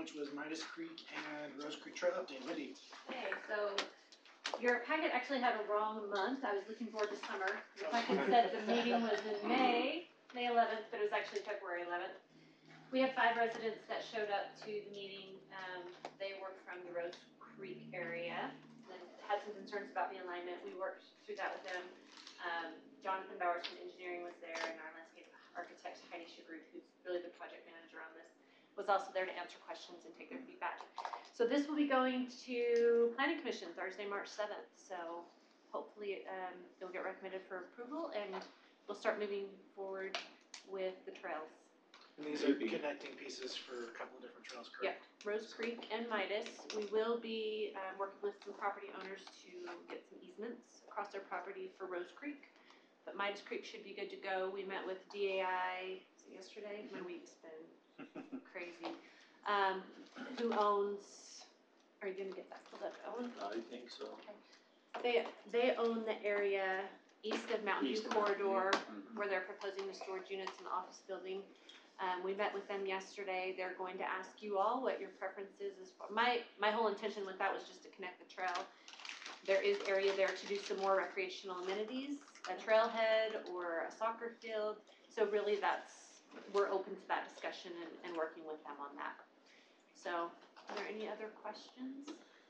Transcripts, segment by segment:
which was Midas Creek and Rose Creek Trail update. Wendy. Okay, so your packet actually had a wrong month. I was looking forward to summer. The packet said the meeting was in May 11th, but it was actually February 11th. We have 5 residents that showed up to the meeting. They were from the Rose Creek area and had some concerns about the alignment. We worked through that with them. Jonathan Bowers from engineering was there, and our landscape architect, Heidi Shagruth, who's really the project manager on this, was also there to answer questions and take their feedback. So this will be going to Planning Commission Thursday, March 7th. So hopefully it'll get recommended for approval, and we'll start moving forward with the trails. And these are connecting pieces for a couple of different trails, correct? Yep, Rose Creek and Midas. We will be working with some property owners to get some easements across their property for Rose Creek. But Midas Creek should be good to go. We met with DAI yesterday. My week's been crazy. Who owns, are you going to get that pulled up, Owen? I think so. Okay. They own the area east of Mountain View Corridor, where they're proposing the storage units in the office building. We met with them yesterday. They're going to ask you all what your preference is. My whole intention with that was just to connect the trail. There is area there to do some more recreational amenities, a trailhead or a soccer field. So really we're open to that discussion and working with them on that. So are there any other questions?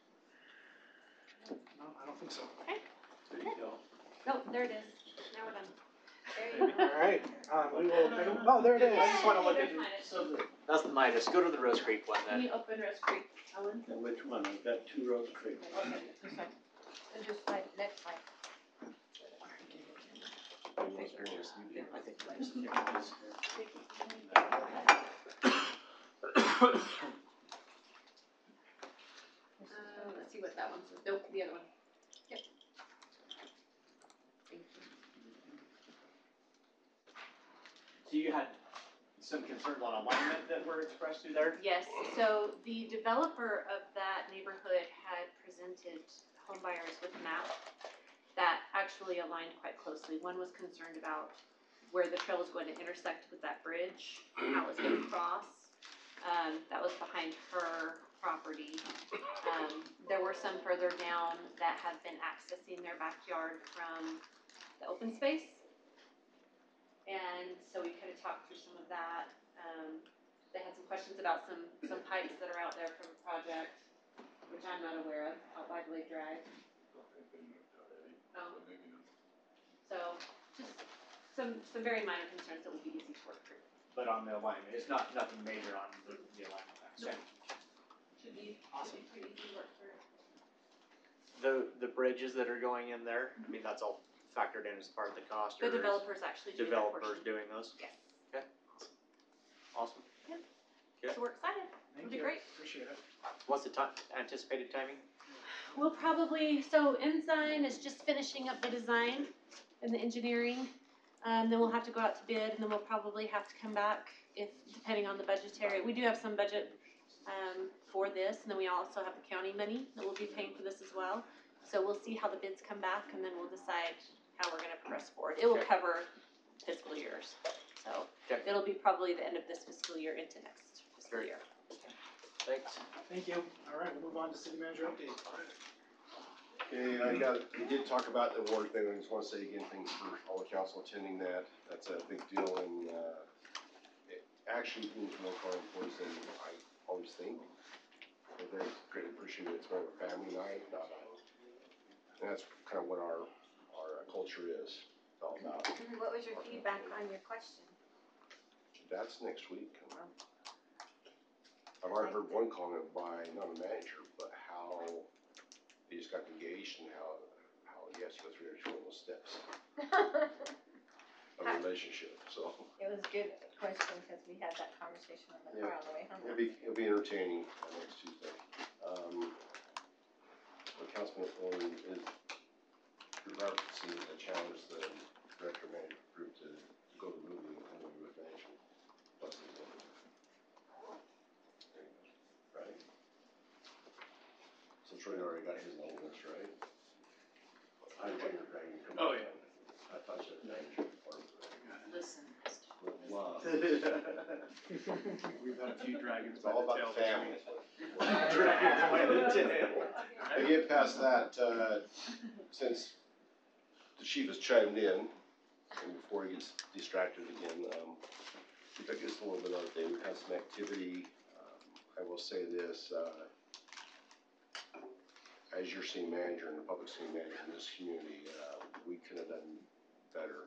No, I don't think so. Okay. There you go. No, there it is. Now we're done. There you go. All right. We will. Oh, there it is. I just want to look at There's Midas. so that's the Midas. Go to the Rose Creek one Can then. you open Rose Creek, Owen? And which one? I've got 2 Rose Creek. Okay, this one. And just slide, next slide. I think Let's see what that one says. Nope, the other one. Yep. Thank you. So you had some concerns on alignment that were expressed through there? Yes, so the developer of that neighborhood had presented home buyers with a map that actually aligned quite closely. One was concerned about where the trail was going to intersect with that bridge, how it was going to cross. That was behind her property. There were some further down that have been accessing their backyard from the open space. And so we kind of talked through some of that. They had some questions about some pipes that are out there from the project, which I'm not aware of, out by Blade Drive. So just some very minor concerns that will be easy to work through. But on the alignment, it's not nothing major on the alignment. No. Should be awesome. Pretty easy to work through. The bridges that are going in there, I mean, that's all factored in as part of the cost. The or is developers actually do that developers portion. doing those? Yes. Okay. Awesome. Yep. Good. So we're excited. Thank It'll be you. great. Appreciate it. What's the anticipated timing? We'll probably, so Ensign is just finishing up the design and the engineering. Then we'll have to go out to bid, and then we'll probably have to come back depending on the budgetary. We do have some budget for this, and then we also have the county money that we'll be paying for this as well. So we'll see how the bids come back, and then we'll decide how we're gonna progress forward. It will cover fiscal years. So it'll be probably the end of this fiscal year into next fiscal year. Thanks. Thank you. All right, we'll move on to city manager update. Okay, we did talk about the award thing. I just want to say again, thanks for all the council attending that. That's a big deal, and it actually means more for our employees than I always think. But they're greatly appreciated. It's more of a family night, and that's kind of what our culture is all about. What was your feedback on your question? That's next week. I've already heard one comment by not a manager, but how they just got engaged and how he has to go through every one of those steps of a relationship. So It was a good question because we had that conversation on the car on the way home. it'll be entertaining next Tuesday. What Councilman Foley is referencing a challenge the director manager group to go to the movie with management. Plus the right? So Troy already got his own list, right? I thought you were dragging. Oh, yeah. I thought you had manager. Listen. With love. We've had a few dragons It's by all the about tail. the family. Dragons by the tail. I get past that, since the chief has chimed in, and before he gets distracted again, I guess a little bit of update, we've had some activity, I will say this, as your city manager and the public city manager in this community, we could have done better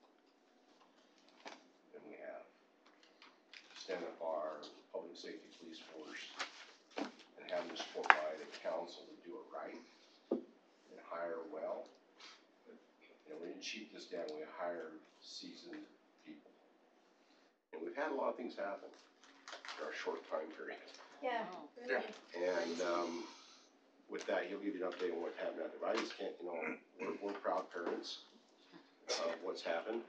than we have. Stand up our public safety police force and having the support by the council to do it right and hire well. You know, we didn't cheat this down, we hired seasoned people. And we've had a lot of things happen in our short time period. Yeah, really. And, with that, he'll give you an update on what happened out there. But I just can't, you know, we're proud parents of what's happened.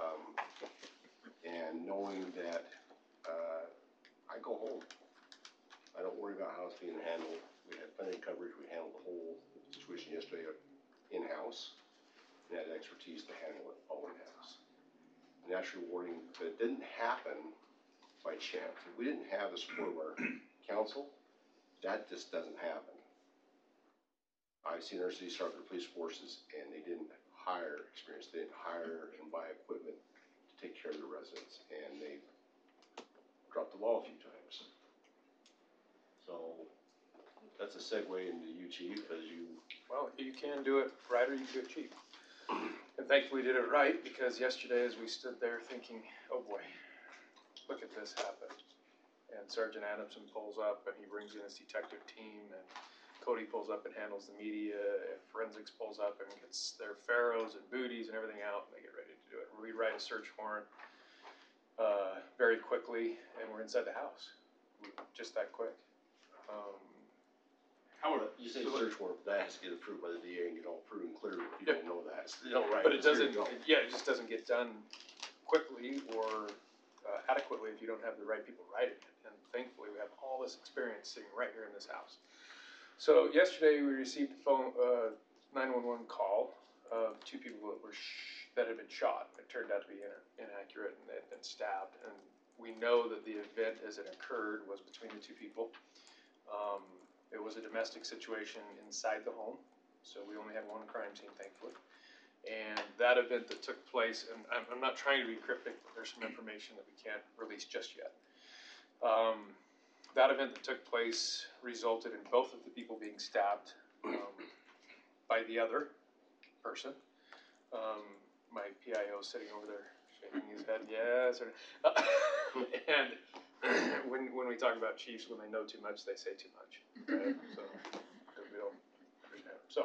And knowing that, I go home. I don't worry about how it's being handled. We had plenty of coverage. We handled the whole situation yesterday in-house. We had expertise to handle it all in-house. And that's rewarding, but it didn't happen by chance. If we didn't have the support of our council, that just doesn't happen. I've seen our city start their police forces and they didn't hire experience, they didn't hire and buy equipment to take care of the residents, and they dropped the ball a few times. So that's a segue into you, chief, as you. Well, you can do it right or you can do it cheap. And thankfully we did it right, because yesterday as we stood there thinking, oh boy, look at this happen. And Sergeant Adamson pulls up and he brings in his detective team, and Cody pulls up and handles the media, and forensics pulls up and gets their pharaohs and booties and everything out, and they get ready to do it. We write a search warrant very quickly, and we're inside the house, just that quick. However, you say search warrant, but that has to get approved by the DA and get all approved and clear. People Yeah. know that. So they don't write But it here you doesn't, go. it just doesn't get done quickly or adequately if you don't have the right people writing it. And thankfully, we have all this experience sitting right here in this house. So yesterday, we received a phone, 911 call of two people that had been shot. It turned out to be inaccurate, and they had been stabbed. And we know that the event as it occurred was between the two people. It was a domestic situation inside the home, so we only had one crime scene, thankfully. And that event that took place, and I'm not trying to be cryptic, but there's some information that we can't release just yet. That event that took place resulted in both of the people being stabbed by the other person. My PIO sitting over there shaking his head, yes. And when we talk about chiefs, when they know too much, they say too much. Right? So, because we don't understand. So,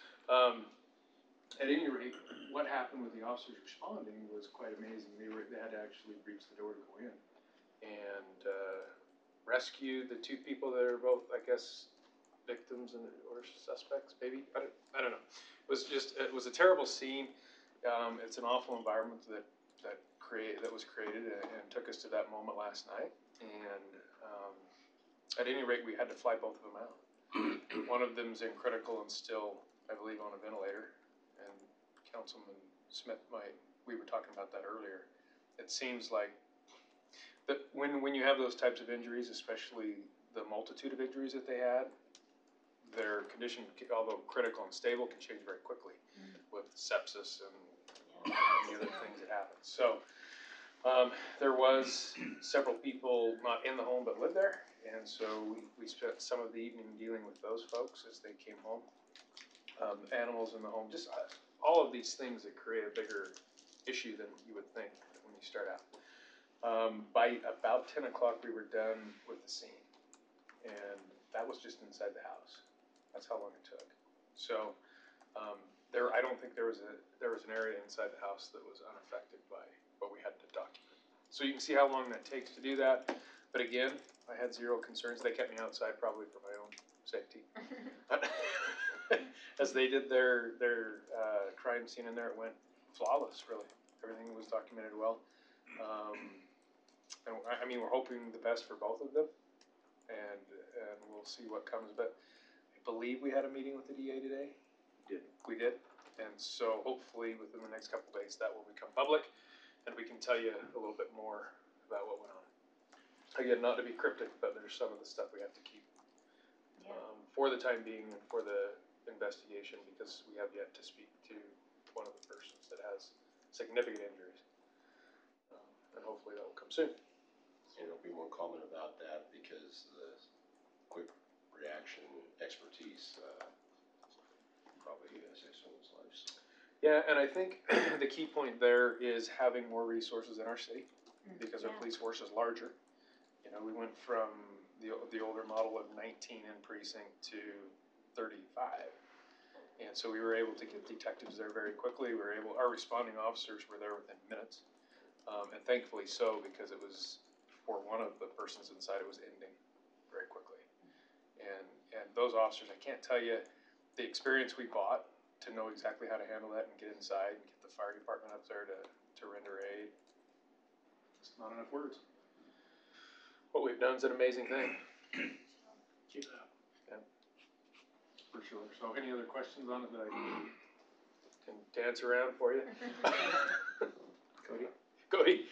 at any rate, what happened with the officers responding was quite amazing. They had to actually breach the door to go in and rescue the two people that are both, I guess, victims or suspects, maybe. I don't know. It was a terrible scene. It's an awful environment that was created and took us to that moment last night. And at any rate, we had to fly both of them out. One of them's in critical and still, I believe, on a ventilator. And Councilman Smith we were talking about that earlier. It seems like that when you have those types of injuries, especially the multitude of injuries that they had, their condition, although critical and stable, can change very quickly with sepsis and many other things that happen. So there was several people not in the home but lived there, and so we spent some of the evening dealing with those folks as they came home. Animals in the home, just all of these things that create a bigger issue than you would think when you start out. By about 10 o'clock, we were done with the scene, and that was just inside the house. That's how long it took. So I don't think there was an area inside the house that was unaffected by what we had to document. So you can see how long that takes to do that. But again, I had zero concerns. They kept me outside probably for my own safety. As they did their crime scene in there, it went flawless, really. Everything was documented well. And I mean, we're hoping the best for both of them, and we'll see what comes. But I believe we had a meeting with the DA today. We did, and so hopefully within the next couple of days that will become public, and we can tell you a little bit more about what went on. Again, not to be cryptic, but there's some of the stuff we have to keep for the time being and for the investigation, because we have yet to speak to one of the persons that has significant injuries. And hopefully that will come soon. And there'll be more comment about that because the quick reaction expertise, probably saves someone's life. So. Yeah, and I think the key point there is having more resources in our city, because our police force is larger. You know, we went from the older model of 19 in precinct to 35. And so we were able to get detectives there very quickly. Our responding officers were there within minutes. And thankfully so, because it was, for one of the persons inside, it was ending very quickly. And those officers, I can't tell you the experience we bought to know exactly how to handle that and get inside and get the fire department up there to render aid. It's not enough words. What we've done is an amazing thing. Keep it up. Yeah, for sure. So any other questions on it that I can dance around for you? Cody?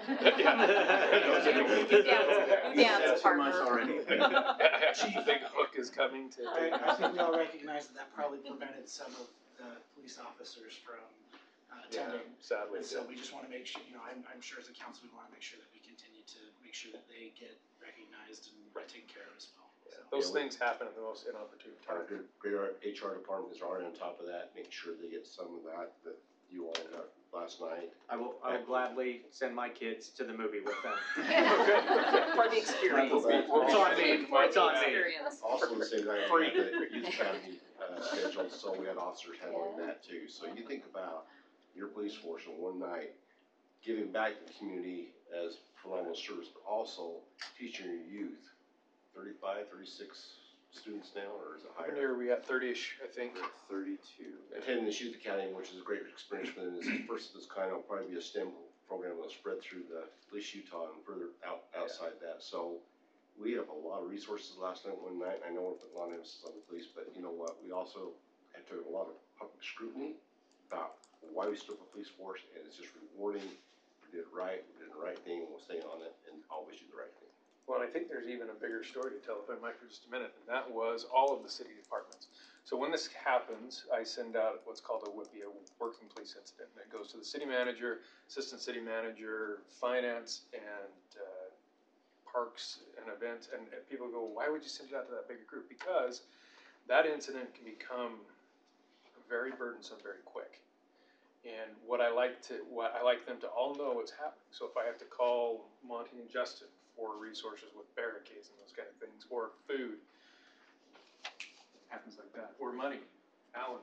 Dance partner. already. Big hook is coming to. I think we all recognize that probably prevented some of the police officers from attending. Sadly. And so we just wanna make sure, I'm sure as a council, we wanna make sure that we continue to make sure that they get recognized and taken care of as well. Yeah, those things happen at the most inopportune Our time. great HR department is already on top of that, making sure they get some of that you all got last night. I will gladly send my kids to the movie with them. For the experience. It's on me, it's on me. Also, the same night, we had the youth academy scheduled, so we had officers handling that too. So you think about your police force in one night, giving back to the community as phenomenal service, but also teaching your youth, 35, 36 students now, or is it How higher? many are we at? 30-ish, I think. 32. Attending this youth academy, which is a great experience for them. It's the first of its kind. It'll probably be a STEM program that'll spread through at least Utah and further outside that. So we have a lot of resources last night, one night. I know we're putting a lot of emphasis on the police, but you know what? We also had to have a lot of public scrutiny about why we stood up a police force, and it's just rewarding. We did it right. We did the right thing. We'll stay on it and always do the right thing. Well, I think there's even a bigger story to tell, if I might, for just a minute, and that was all of the city departments. So when this happens, I send out what's called a WIPI, a working police incident, and it goes to the city manager, assistant city manager, finance, and parks and events, and people go, why would you send it out to that bigger group? Because that incident can become very burdensome very quick. And what I like them to all know what's happening. So if I have to call Monty and Justin for resources with barricades and those kind of things, or food, happens like that, or money, Alan.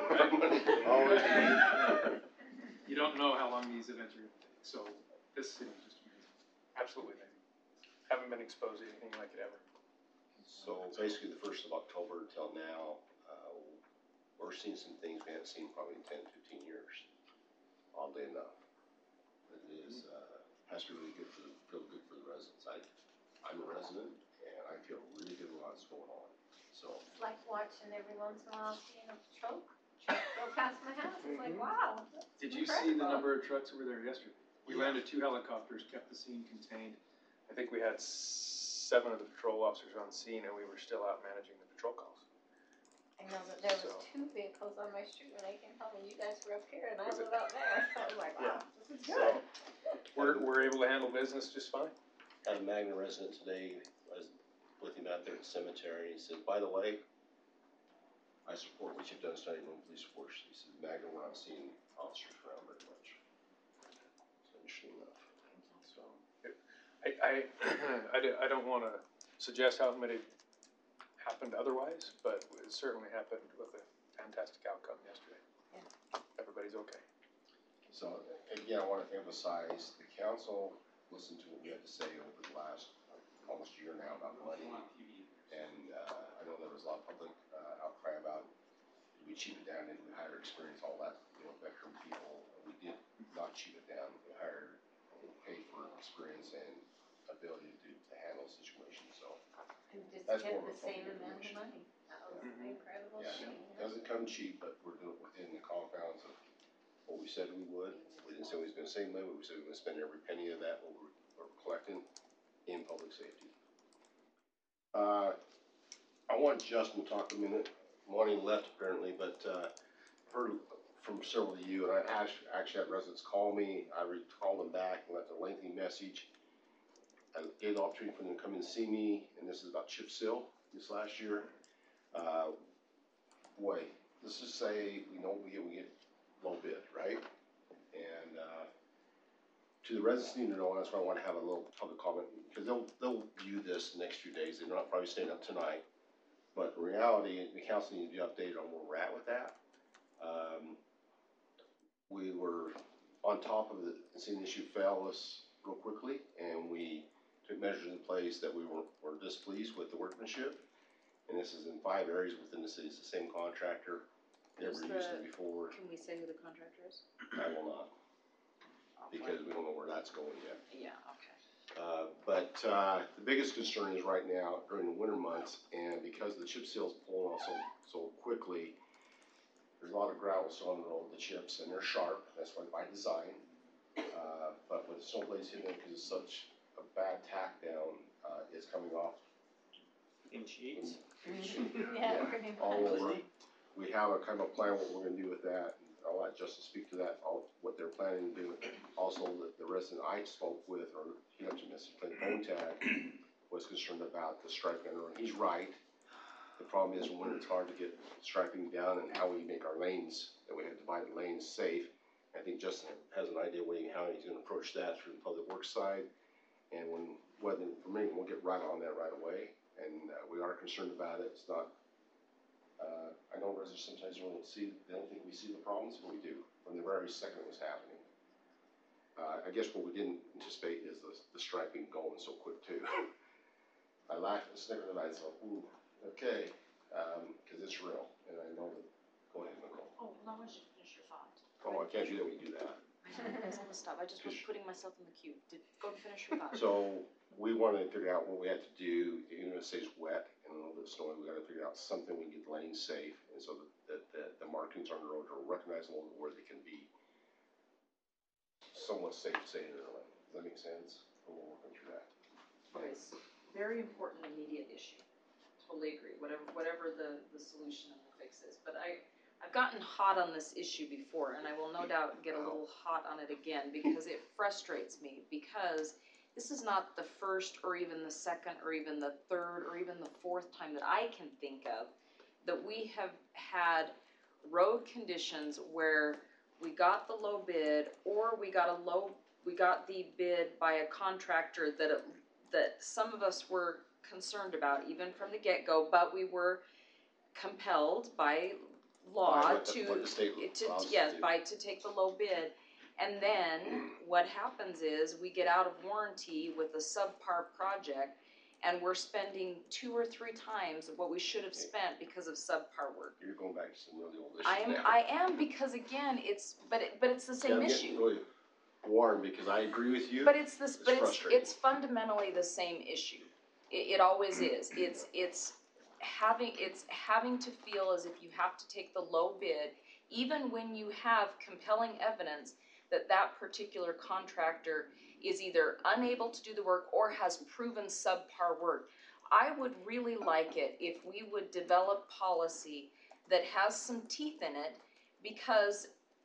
Right? You don't know how long these events are going to take. So this city is just amazing, absolutely amazing. Haven't been exposed to anything like it ever. So basically, the 1st of October until now, we're seeing some things we haven't seen probably in 10, 15 years. Oddly enough, it is has to be really feel good for the residents. I'm a resident, and I feel really good about what's going on. So It's like watching every once in a while seeing a truck go past my house. It's like, wow. Did you see the number of trucks that were there yesterday? We landed 2 helicopters, kept the scene contained. I think we had 7 of the patrol officers on scene, and we were still out managing the patrol calls. I know that there was 2 vehicles on my street when I came home, and you guys were up here, and I was up there. So I was like, wow, this is good. We're able to handle business just fine. had a Magna resident today. I was with him out there at the cemetery. He said, by the way, I support what you've done studying on police force. He said, Magna, we're not seeing officers around very much. So interesting enough. So I don't want to suggest how it might have happened otherwise, but it certainly happened with a fantastic outcome yesterday. Yeah. Everybody's okay. So again, I want to emphasize the council listened to what we had to say over the last almost year now about money. And I know there was a lot of public outcry about we cheap it down, did we hire experience, all that, veteran people. We did not cheap it down. We hired, paid for experience and ability to handle situations. So And just that's get more of the a same public amount of information. money. That was an incredible yeah, thing. it doesn't come cheap, but we're doing it within the confines of what we said we would. We didn't say we was going to save money. We said we were going to spend every penny of that what we're collecting in public safety. I want Justin to talk a minute. Lonnie left apparently, but heard from several of you, and I actually had residents call me. I called them back and left a lengthy message. I gave the opportunity for them to come and see me, and this is about chip seal this last year. Boy, let's just say we get low bid, right? And to the residents need to know, and that's why I want to have a little public comment, because they'll view this the next few days. They're not probably staying up tonight, but in reality, the council needs to be updated on where we're at with that. We were on top of it and seeing the issue fail us real quickly, and we took measures in place that we were displeased with the workmanship. And this is in 5 areas within the city. It's the same contractor, never used it before. Can we say who the contractor is? I will not, because we don't know where that's going yet. Yeah, okay. But the biggest concern is right now during the winter months, and because the chip seal's pulling off so quickly, there's a lot of gravel still on the road, the chips, and they're sharp. That's why by design. But with the snowblades hitting it, because it's such a bad tack down, it's coming off. In sheets? Yeah, pretty All much. over. We have a kind of a plan what we're gonna do with that. I'll let Justin speak to that, what they're planning to do. Also, the resident I spoke with, or he mentioned this, playing phone tag, was concerned about the striping on the road. He's right. The problem is when it's hard to get striping down and how we make our lanes, that we have divided lanes safe. I think Justin has an idea how he's gonna approach that through the public works side. And for me, we'll get right on that right away. And we are concerned about it. It's not, I know residents sometimes they don't think we see the problems, but we do, from the very second it was happening. I guess what we didn't anticipate is the striping going so quick too. I laughed and snickered and I thought, ooh, okay, because it's real, and I know that, go ahead, Nicole. Oh, well, I want you to finish your thought. Oh, I can't do that when you do that. I was gonna stop, I just was putting myself in the queue. Go and finish your thought. So, we wanted to figure out what we had to do, even if it stays wet and a little bit snowy, we gotta figure out something we can get the lanes safe, and so that the markings on the road are recognizable where they can be somewhat safe to say in the lane. Does that make sense? We're working through that. Okay, so very important immediate issue. Totally agree, whatever the solution and the fix is. But I've gotten hot on this issue before, and I will no doubt get a little hot on it again, because it frustrates me, because this is not the first or even the second or even the third or even the fourth time that I can think of that we have had road conditions where we got the low bid, or we got the bid by a contractor that some of us were concerned about even from the get-go, but we were compelled by law What the state allows us to do. to take the low bid. And then what happens is we get out of warranty with a subpar project, and we're spending 2 or 3 times what we should have spent because of subpar work. You're going back to some really old issues now. I am, because again, it's the same I'm getting issue. really warm because I agree with you. But it's frustrating. it's fundamentally the same issue. It always is. It's having to feel as if you have to take the low bid, even when you have compelling evidence that particular contractor is either unable to do the work or has proven subpar work. I would really like it if we would develop policy that has some teeth in it, because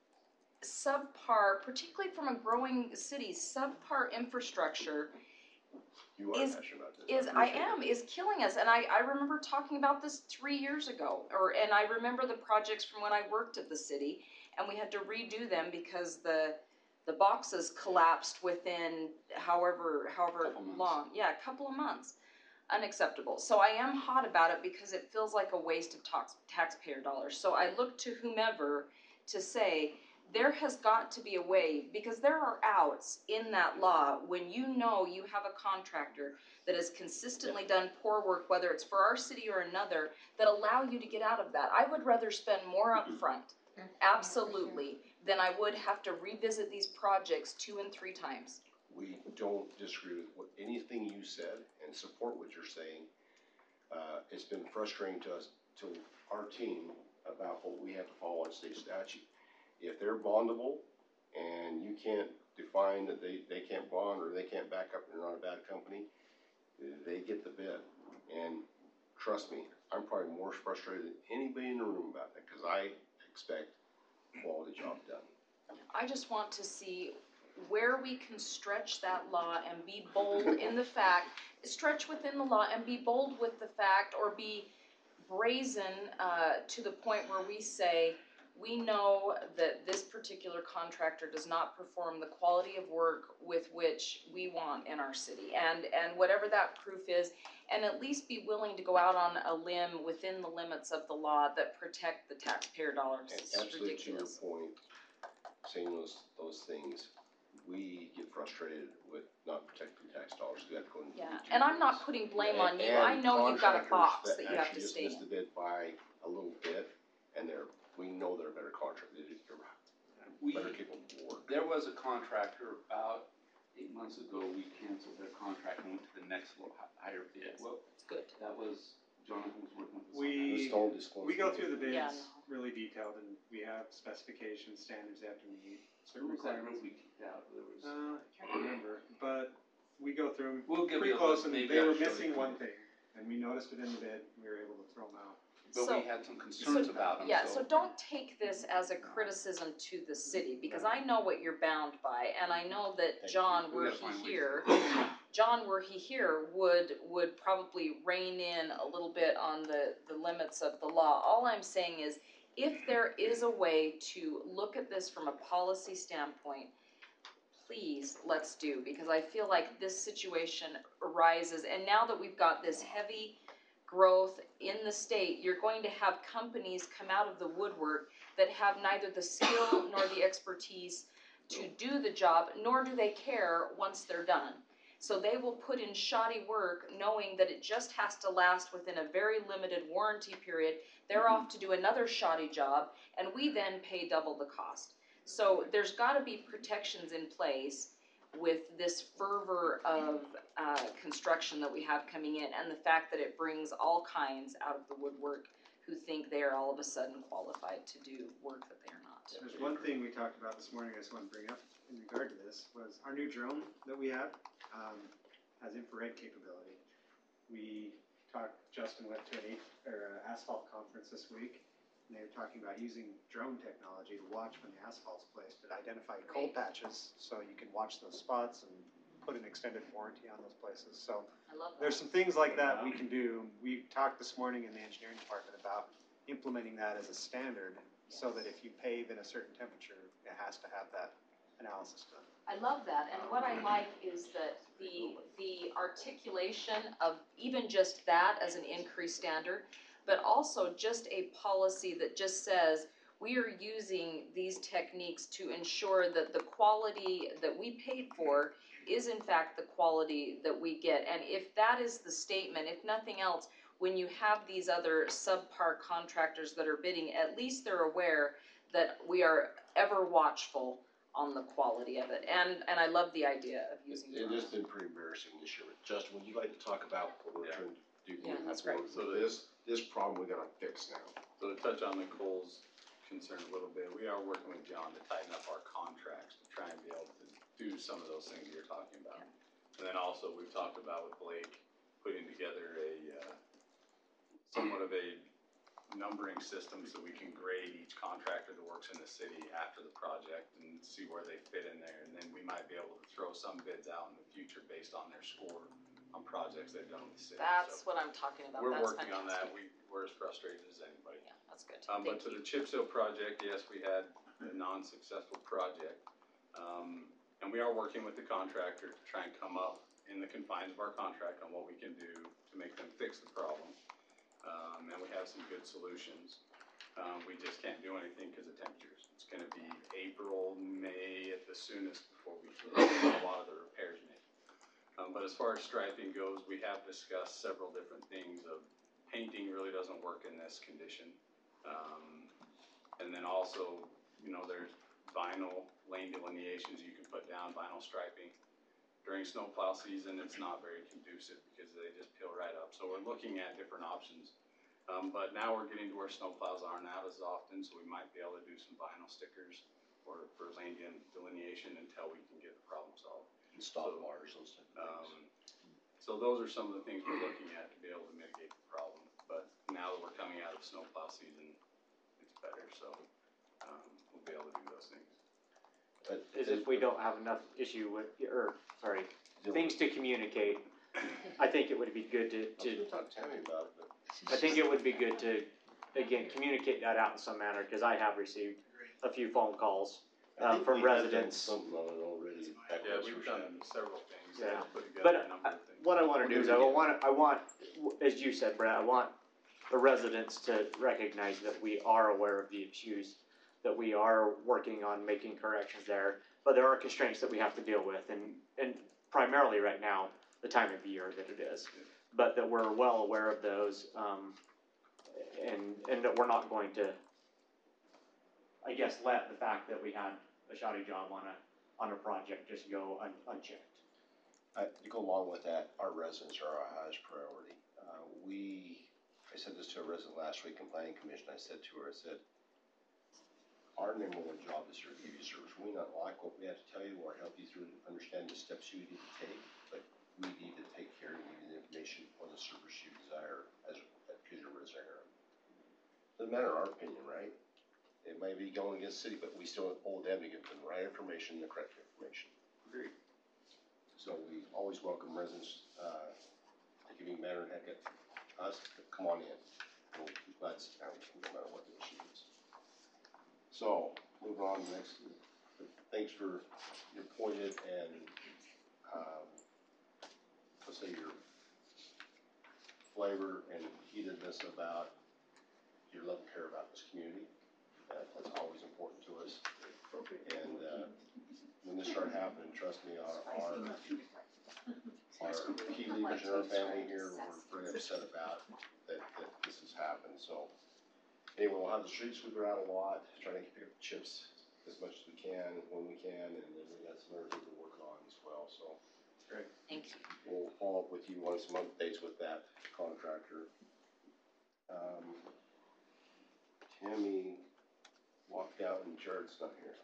subpar, particularly from a growing city, subpar infrastructure You are is- passionate about this. is killing us. And I remember talking about this 3 years ago, and I remember the projects from when I worked at the city, and we had to redo them because the boxes collapsed within however long. Yeah, a couple of months. Unacceptable. So I am hot about it because it feels like a waste of taxpayer dollars. So I look to whomever to say, there has got to be a way, because there are outs in that law when you know you have a contractor that has consistently done poor work, whether it's for our city or another, that allow you to get out of that. I would rather spend more upfront, absolutely, than I would have to revisit these projects 2 and 3 times. We don't disagree with anything you said and support what you're saying. It's been frustrating to us, to our team, about what we have to follow on state statute. If they're bondable and you can't define that they can't bond or they can't back up and they're not a bad company, they get the bid. And trust me, I'm probably more frustrated than anybody in the room about that, cause I expect quality job done. I just want to see where we can stretch that law and be bold in the fact, stretch within the law and be bold with the fact, or be brazen to the point where we say, we know that this particular contractor does not perform the quality of work with which we want in our city, and whatever that proof is, and at least be willing to go out on a limb within the limits of the law that protect the taxpayer dollars. And It's absolutely to your ridiculous. point, saying those things, we get frustrated with not protecting tax dollars, we have to go and do Yeah, and I'm not things. putting blame on you, And I know you've got a box contractors that you have to actually stay just in. missed the bid by a little bit, and we know they're a better contractor, they're better capable of work. There was a contractor about 8 months ago, we canceled their contract and went to the next higher bid. Well, It's good. that was, Jonathan was working with us on Just don't disclose. We go through the Yeah, bids really detailed, and we have specifications, standards they have to meet, that. certain Who was that requirements. group we kicked out? There was, I can't remember, but we go through them We'll give pretty you a close, list. and Maybe they I'll were show missing you. one thing, and we noticed it in the bid, we were able to throw them out. but So- we had some concerns about them, Yeah, so don't take this as a criticism to the city, because I know what you're bound by, and I know that Thank John, We were gotta he find ways here, to- John, were he here, would probably rein in a little bit on the limits of the law. All I'm saying is, if there is a way to look at this from a policy standpoint, please, let's do, because I feel like this situation arises, and now that we've got this heavy growth in the state, you're going to have companies come out of the woodwork that have neither the skill nor the expertise to do the job, nor do they care once they're done. So they will put in shoddy work knowing that it just has to last within a very limited warranty period. They're off to do another shoddy job, and we then pay double the cost. So there's gotta be protections in place with this fervor of construction that we have coming in, and the fact that it brings all kinds out of the woodwork who think they are all of a sudden qualified to do work that they are not. There's one thing we talked about this morning I just want to bring up in regard to this, was our new drone that we have, has infrared capability. Justin went to an asphalt conference this week, and they were talking about using drone technology to watch when the asphalt's placed, to identify cold patches, so you can watch those spots and put an extended warranty on those places, so. I love that. There's some things like that we can do. We talked this morning in the engineering department about implementing that as a standard, so that if you pave in a certain temperature, it has to have that analysis done. I love that, and what I like is that the articulation of even just that as an increased standard, but also just a policy that just says, we are using these techniques to ensure that the quality that we paid for is in fact the quality that we get. And if that is the statement, if nothing else, when you have these other subpar contractors that are bidding, at least they're aware that we are ever watchful on the quality of it. And I love the idea of using It drones. has been pretty embarrassing this year, but Justin, would you like to talk about what we're trying to do? Yeah, moving that's great. forward So with this problem we gotta fix now. So to touch on Nicole's concern a little bit, we are working with John to tighten up our contracts to try and be able to do some of those things you're talking about. And then also, we've talked about with Blake, putting together a, somewhat of a numbering system so we can grade each contractor that works in the city after the project and see where they fit in there. And then we might be able to throw some bids out in the future based on their score on projects they've done with the city. That's So what I'm talking about. we're That's working on that. fantastic. We're as frustrated as anybody. Yeah, that's good. But Thank to you. the chip seal project, yes, we had a non-successful project. And we are working with the contractor to try and come up in the confines of our contract on what we can do to make them fix the problem. And we have some good solutions. We just can't do anything because of temperatures. It's gonna be April, May at the soonest before we can get a lot of the repairs made. But as far as striping goes, we have discussed several different things of painting really doesn't work in this condition. And then also, there's vinyl lane delineations you can put down, vinyl striping. During snowplow season, it's not very conducive because they just peel right up. So we're looking at different options. But now we're getting to where snowplows aren't out as often, so we might be able to do some vinyl stickers. for lane delineation until we can get the problem solved. And stop bars, those type of things. So those are some of the things we're looking at to be able to mitigate the problem. But now that we're coming out of snowplow season, it's better, so, we'll be able to do those things. But Is if we don't have enough issue with, things to communicate, I think it would be good I was gonna talk to Tammy about it, but I think it would be good to, again, communicate that out in some manner, cause I have received a few phone calls, I think from we have done residents. something on it already. back Yeah, west we've for done sure. several things, Yeah. put But, together a number of things. What I wanna do is I want, as you said, Brad, I want the residents to recognize that we are aware of the issues, that we are working on making corrections there, but there are constraints that we have to deal with, and primarily right now, the time of year that it is. But that we're well aware of those, and that we're not going to, I guess, let the fact that we had a shoddy job on a project just go unchecked. To go along with that, our residents are our highest priority. I said this to a resident last week in planning commission, I said to her, I said, our number one job is to review your service. We not like what we have to tell you or help you through understand the steps you need to take, but we need to take care of you the information or the service you desire as your resident. Doesn't matter our opinion, right? It may be going against the city, but we still owe them to give them the right information, the correct information. Agreed. So we always welcome residents, giving matter and heck at us, come on in. We'll be glad to sit down with you no matter what the issue is. So, moving on to the next, thanks for your pointed and, let's say your flavor and heatedness about your love and care about this community. That's always important to us. And, when this started happening, trust me, our key leaders in our family here were very upset about that this has happened, so. Anyway, we'll have the street sweeper out a lot, trying to pick up chips as much as we can, when we can, and then we got some other things to work on as well, so. Great. Thank you. We'll follow up with you on some updates with that contractor. Tammy walked out and Jared's not here.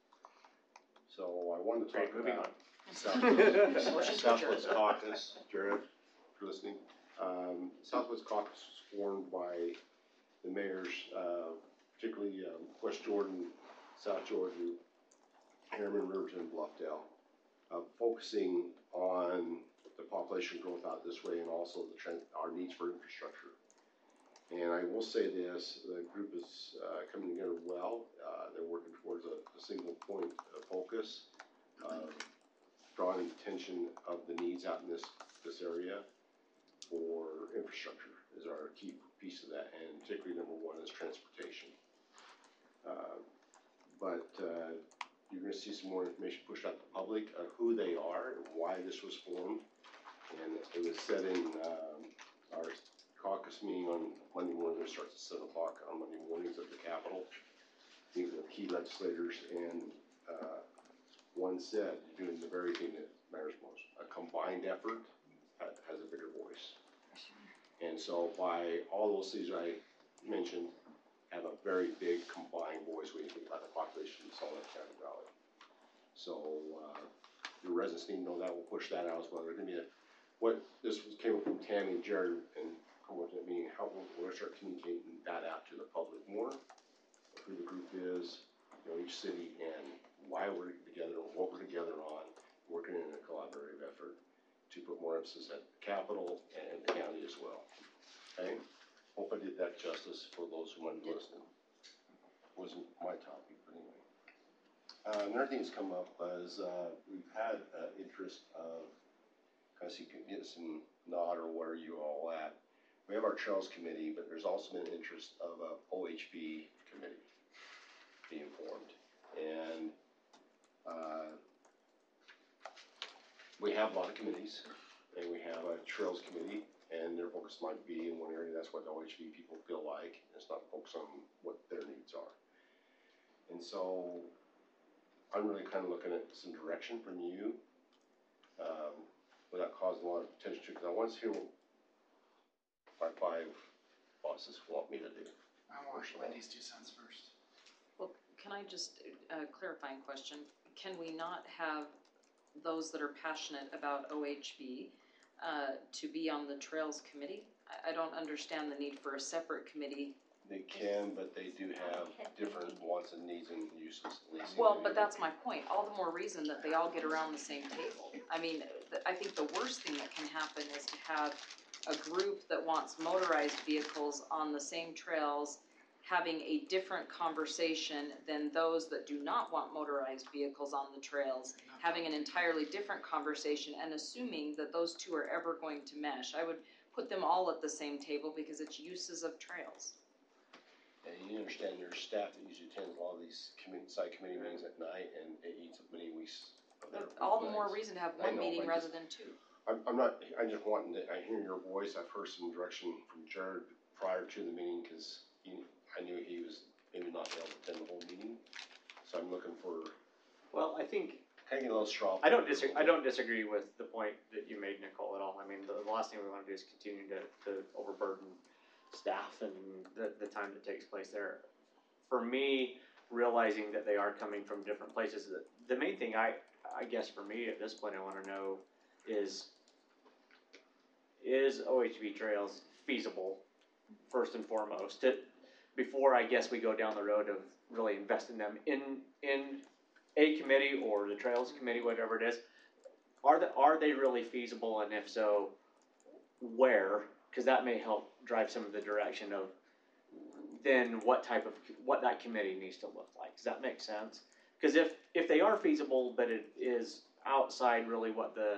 So I wanted to talk Great, moving about on. Southwest Caucus, Jared, if you're listening. Southwest Caucus was formed by the mayors, particularly West Jordan, South Jordan, Harriman, Riverton, and Bluffdale, focusing on the population growth out this way and also our needs for infrastructure. And I will say this, the group is coming together well. They're working towards a single point of focus, drawing attention of the needs out in this area for infrastructure is our key piece of that, and particularly number one is transportation. But you're going to see some more information pushed out to the public of who they are and why this was formed. And it was said in our caucus meeting on Monday morning, it starts at 7 o'clock on Monday mornings at the Capitol. These are the key legislators, and one said, doing the very thing that matters most, a combined effort has a bigger voice. And so by all those things I mentioned, have a very big combined voice when you think about the population in Salt Lake County Valley. So your residents need to know that. We'll push that out as well. There's going to be came up from Tammy and Jared and come with that meeting, how we're going to start communicating that out to the public more, who the group is, each city, and why we're together, and what we're together on, working in a collaborative effort to put more emphasis at the Capitol and the county as well. Okay? Hope I did that justice for those who might be listening. Wasn't my topic, but anyway. Another thing that's come up is we've had interest of, kind of so you can get some nod or where you all at. We have our Trails Committee, but there's also been interest of a OHV committee being formed. And we have a lot of committees, and we have a Trails Committee, and their focus might be in one area. That's what the OHV people feel like. It's not focused on what their needs are. And so I'm really kind of looking at some direction from you without causing a lot of attention to, because I want to hear what my 5 bosses want me to do. I want Wendy's 2 cents first. Well, can I just, clarifying question, can we not have those that are passionate about OHB, to be on the Trails Committee? I don't understand the need for a separate committee. They can, but they do have different wants and needs and uses. Well, but that's my point, all the more reason that they all get around the same table. I mean, I think the worst thing that can happen is to have a group that wants motorized vehicles on the same trails having a different conversation than those that do not want motorized vehicles on the trails, having an entirely different conversation and assuming that those two are ever going to mesh. I would put them all at the same table because it's uses of trails. And you understand there's staff that usually attends a lot of these site committee meetings at night, and it eats up many weeks of their All the more lives. reason to have I one know, meeting I rather just- than two. I'm just wanting to, I hear your voice, I've heard some direction from Jared prior to the meeting, cause I knew he was maybe not able to attend the whole meeting. So I'm looking for, Well, I think, kind of get a little straw. I don't disagree with the point that you made, Nicole, at all. I mean, the last thing we wanna do is continue to overburden staff and the time that takes place there. For me, realizing that they are coming from different places, the main thing I guess for me at this point I wanna know is OHV Trails feasible, first and foremost, before I guess we go down the road of really investing them in a committee or the Trails Committee, whatever it is. Are they really feasible, and if so, where? Because that may help drive some of the direction of then what that committee needs to look like. Does that make sense? Because if they are feasible, but it is outside really what the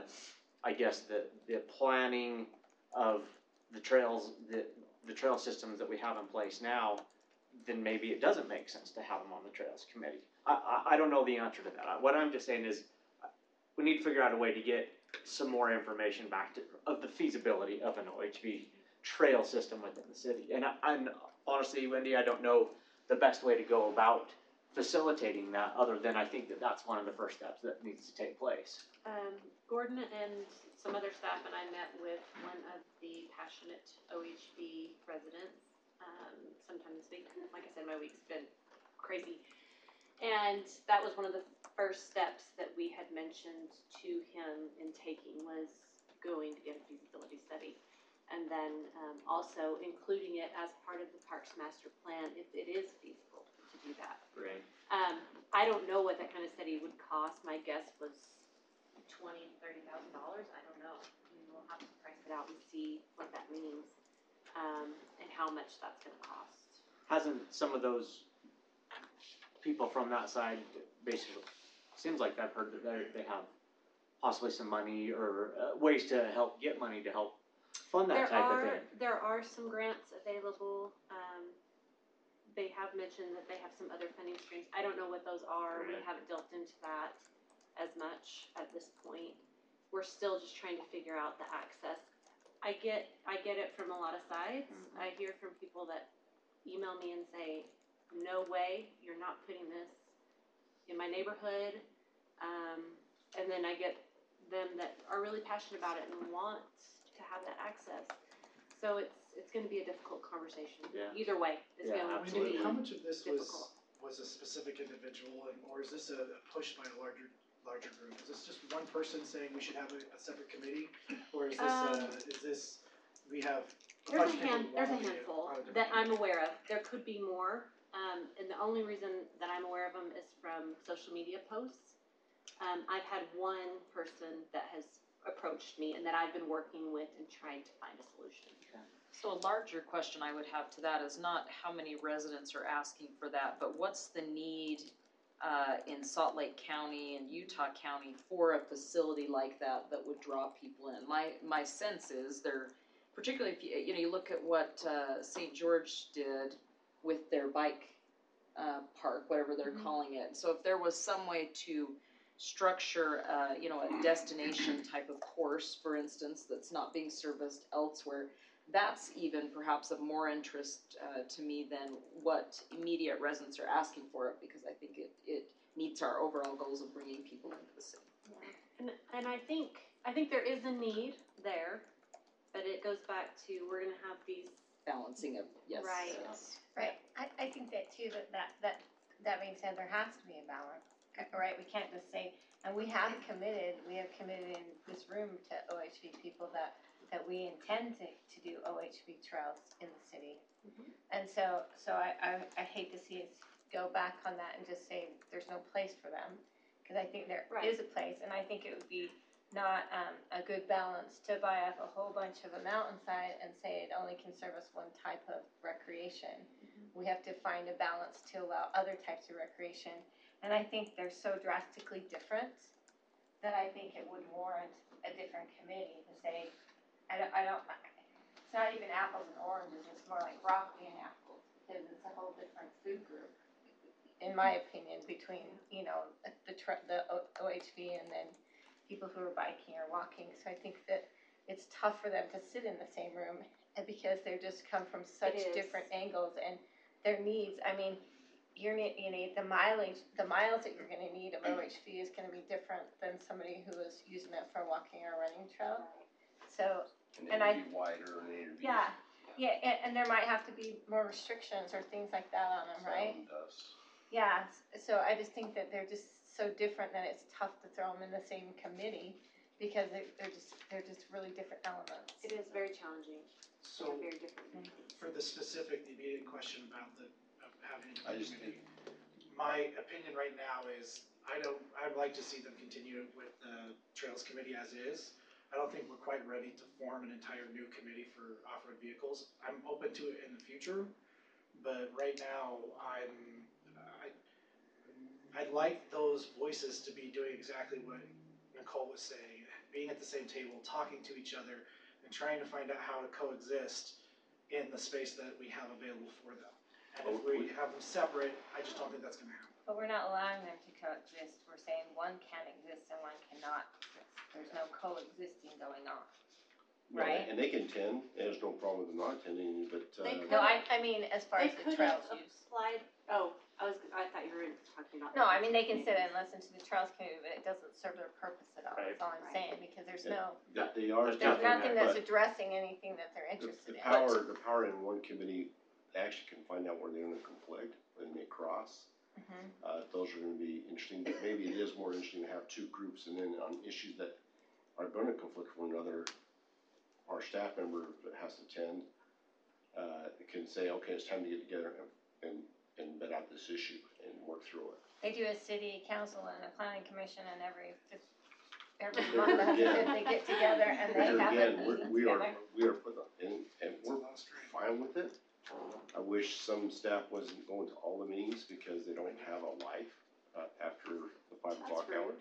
planning of the trails, the trail systems that we have in place now, then maybe it doesn't make sense to have them on the Trails Committee. I don't know the answer to that. What I'm just saying is we need to figure out a way to get some more information back of the feasibility of an OHV trail system within the city. And honestly, Wendy, I don't know the best way to go about facilitating that, other than I think that that's one of the first steps that needs to take place. Gordon and some other staff and I met with one of the passionate OHB residents sometime this week. Like I said, my week's been crazy. And that was one of the first steps that we had mentioned to him in taking, was going to get a feasibility study. And then also including it as part of the Parks Master Plan if it is feasible to do that. Right. I don't know what that kind of study would cost. My guess was $20,000, $30,000. I don't know. We'll have to price it out and see what that means, and how much that's going to cost. Hasn't some of those people from that side basically, seems like I've heard that they have possibly some money or ways to help get money to help fund that type of thing? There are some grants available. They have mentioned that they have some other funding streams. I don't know what those are. We haven't delved into that as much at this point. We're still just trying to figure out the access. I get it from a lot of sides. Mm-hmm. I hear from people that email me and say, no way, you're not putting this in my neighborhood. And then I get them that are really passionate about it and want to have that access. So it's going to be a difficult conversation. Yeah. Either way, it's Yeah, going to absolutely. be How much of this difficult. was a specific individual, or is this a push by a larger group? Is this just one person saying we should have a separate committee, or is this we have a There's bunch of people there's a wanting it handful on a different that I'm committee? aware of. There could be more, and the only reason that I'm aware of them is from social media posts. I've had one person that has approached me and that I've been working with and trying to find a solution. So a larger question I would have to that is not how many residents are asking for that, but what's the need in Salt Lake County and Utah County for a facility like that would draw people in? My sense is they're, particularly if you look at what St. George did with their bike park, whatever they're calling it. So if there was some way to structure a destination type of course, for instance, that's not being serviced elsewhere, that's even perhaps of more interest to me than what immediate residents are asking for it, because I think it meets our overall goals of bringing people into the city. Yeah. And I think there is a need there, but it goes back to, we're gonna have these Balancing of, yes. Right. Yes. Right, I think that too, that that being said, there has to be a balance, right? We can't just say, and we have committed in this room to OHV people that we intend to do OHV trails in the city. And so I hate to see us go back on that and just say there's no place for them, because I think there is a place, and I think it would be not a good balance to buy up a whole bunch of a mountainside and say it only can service one type of recreation. We have to find a balance to allow other types of recreation, and I think they're so drastically different that I think it would warrant a different committee to say, I don't, it's not even apples and oranges, it's more like broccoli and apples, because it's a whole different food group, in my opinion, between, you know, the OHV and then people who are biking or walking. So I think that it's tough for them to sit in the same room because they're just come from such different angles and their needs. I mean, you need the miles that you're going to need of OHV is going to be different than somebody who is using it for a walking or running trail. So, And it'll be wider and it'll be. and there might have to be more restrictions or things like that on them, right? Yeah, so I just think that they're just so different that it's tough to throw them in the same committee because they're just really different elements. It is very challenging. So, Very different. for the specific, the immediate question about having a I just committee, my opinion right now is I'd like to see them continue with the Trails Committee as is. I don't think we're quite ready to form an entire new committee for off-road vehicles. I'm open to it in the future, but right now I'd like those voices to be doing exactly what Nicole was saying, being at the same table, talking to each other, and trying to find out how to coexist in the space that we have available for them. And if we have them separate, I just don't think that's gonna happen. But we're not allowing them to coexist. We're saying one can exist and one cannot exist. There's no coexisting going on. No, Right. And they can attend, there's no problem with them not attending, but, They No, I mean, as far as They the could trails have use. applied, I thought you were talking about. No, I mean, they can sit and listen to the Trails Committee, but it doesn't serve their purpose at all, that's all I'm Right. saying, because there's Yeah. no, that they are. there's nothing that's but addressing anything that they're the interested in. the power in one committee actually can find out where they're gonna conflict, where they may cross. Those are gonna be interesting, but maybe it is more interesting to have two groups and then on issues that are gonna conflict with one another, our staff member that has to attend, can say, okay, it's time to get together and vet out this issue and work through it. They do a city council and a planning commission and every month they get together and they have a Again, meeting we together. are put in, and we're fine with it. I wish some staff wasn't going to all the meetings because they don't have a life, after the 5 o'clock hour.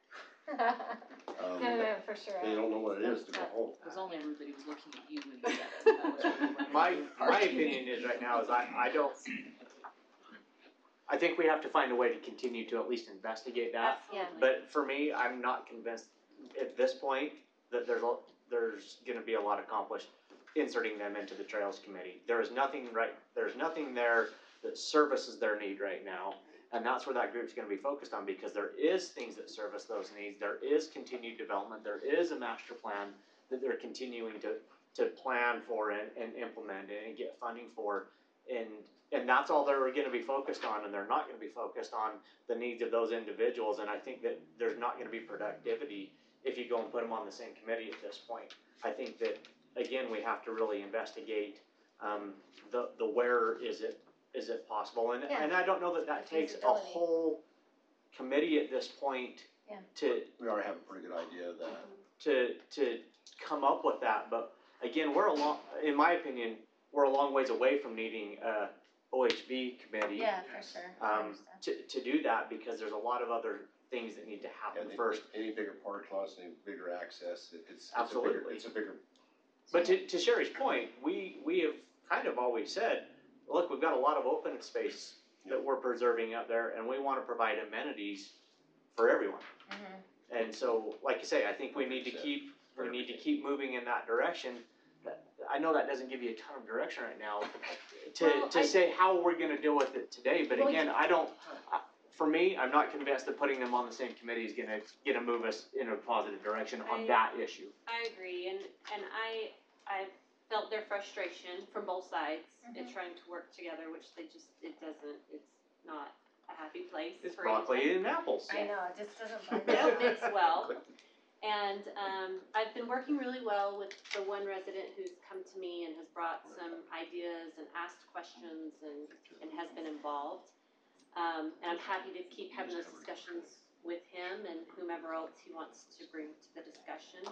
No, for sure. They don't know what it is to go home. It was only everybody was looking at you when you said it. That was really what My opinion is right now is I think we have to find a way to continue to at least investigate that. Absolutely. But for me, I'm not convinced at this point that there's gonna be a lot accomplished inserting them into the Trails Committee. There's nothing there that services their need right now. And that's where that group's gonna be focused on, because there is things that service those needs, there is continued development, there is a master plan that they're continuing to plan for and implement and get funding for. And that's all they're gonna be focused on, and they're not gonna be focused on the needs of those individuals, and I think that there's not gonna be productivity if you go and put them on the same committee at this point. I think that, again, we have to really investigate, the where is it possible, and I don't know that takes a Feasibility. whole committee at this point Yeah. to We already have a pretty good idea of that. to come up with that, but again, in my opinion, we're a long ways away from needing a OHV committee. Yeah, for sure. I understand. To do that, because there's a lot of other things that need to happen And first. any bigger parking lots, any bigger access, Absolutely. it's a bigger. But to Sherry's point, we have kind of always said, look, we've got a lot of open space that we're preserving out there, and we wanna provide amenities for everyone. And so, like you say, I think we need to keep moving in that direction. I know that doesn't give you a ton of direction right now to say how we're gonna deal with it today, but again, for me, I'm not convinced that putting them on the same committee is gonna move us in a positive direction on that issue. I agree, and I felt their frustration from both sides in trying to work together, which it's not a happy place It's for anyone. broccoli and apples. I know, it just doesn't. They don't mix well. And I've been working really well with the one resident who's come to me and has brought some ideas and asked questions and has been involved. And I'm happy to keep having those discussions with him and whomever else he wants to bring to the discussion.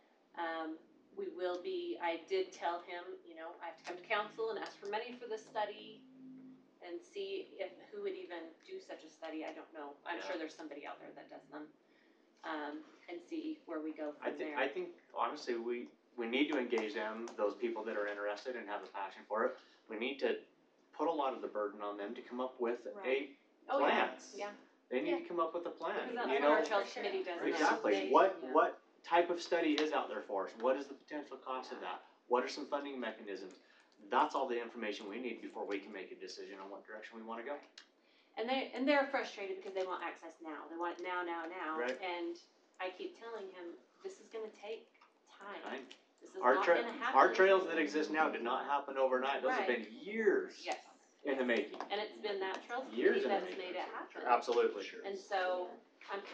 I did tell him, I have to come to council and ask for money for the study and see who would even do such a study. I don't know. I'm sure there's somebody out there that does them. And see where we go from there. I think honestly we need to engage them, those people that are interested and have a passion for it. We need to put a lot of the burden on them to come up with a plan. Yeah. They need to come up with a plan. Because that's what our Trails Committee does now. Exactly. What type of study is out there for us? What is the potential cost of that? What are some funding mechanisms? That's all the information we need before we can make a decision on what direction we want to go. And they're frustrated because they want access now. They want it now. Right. And I keep telling him, this is gonna take time. This is Our not gonna happen. our trails that exist now did not happen overnight. Those have been years Yes. in the making. And it's been that Trails Years Committee in the that's making. made it happen. Absolutely. And so I'm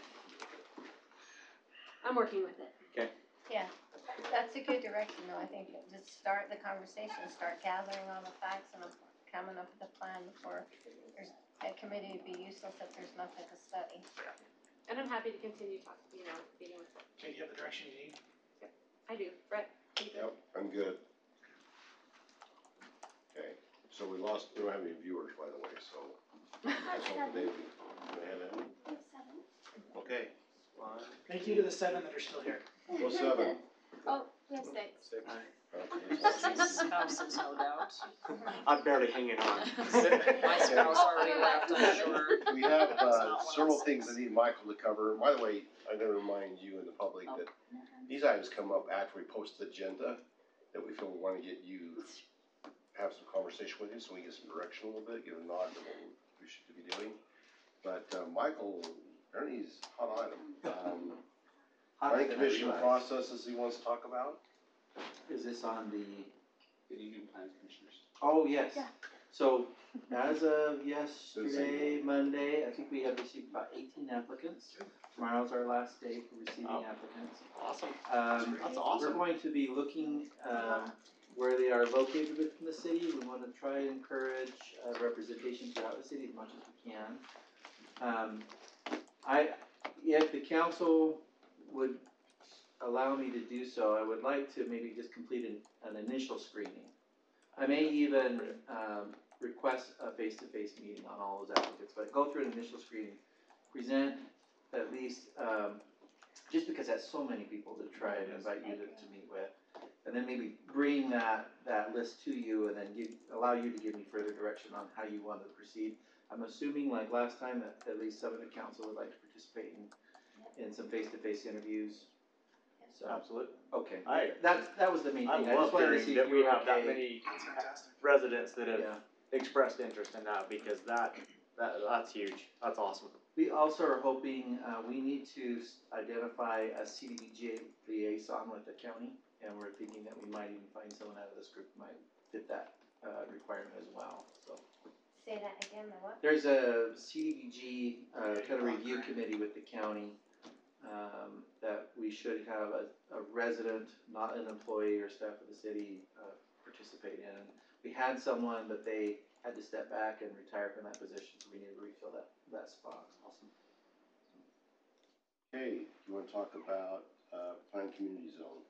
working with it. Yeah, that's a good direction though, I think, just start the conversation, start gathering all the facts and coming up with a plan before there's, a committee would be useless if there's nothing to study. And I'm happy to continue talking, meeting with it. Okay, do you have the direction you need? I do. Brett? Yep, I'm good. Okay, so we don't have any viewers, by the way, so. That's all the day we had that. Okay, Thank you to the 7 that are still here. go 7. Oh, yes, thanks. Spouses, no doubt. I'm barely hanging on. My spouse already left, I'm sure. We have That's not one several of things I need Michael to cover. By the way, I'm gonna remind you and the public that these items come up after we post the agenda, that we feel we wanna get you, have some conversation with you, so we get some direction a little bit, get a nod to what we should be doing. But, Michael, Ernie's hot item. Planning commission processes he wants to talk about? Is this on the, Good evening, Plan Commissioners. oh, yes. Yeah. So, as of yesterday, Monday, I think we have received about 18 applicants. Tomorrow's our last day for receiving applicants. Awesome. That's awesome. We're going to be looking, where they are located within the city. We want to try and encourage, representation throughout the city as much as we can. If the council would allow me to do so, I would like to maybe just complete an initial screening. I may even request a face-to-face meeting on all those applicants, but go through an initial screening, present at least, just because that's so many people to try and invite you to meet with, and then maybe bring that list to you and then allow you to give me further direction on how you want to proceed. I'm assuming, like last time, that at least some of the council would like to participate in some face-to-face interviews. So, Absolutely. okay, I that was the main thing. I love just wanted to hearing see that if we you were have that okay. many That's fantastic. residents that have Yeah. expressed interest in that, because that's huge. That's awesome. We also are hoping, we need to identify a CDBG liaison with the county, and we're thinking that we might even find someone out of this group who might fit that, requirement as well, so. Say that again, the what? There's a CDBG, kind of review committee with the county, that we should have a resident, not an employee or staff of the city, participate in. We had someone, but they had to step back and retire from that position, so we need to refill that spot. Awesome. Okay, you wanna talk about, planned community zone?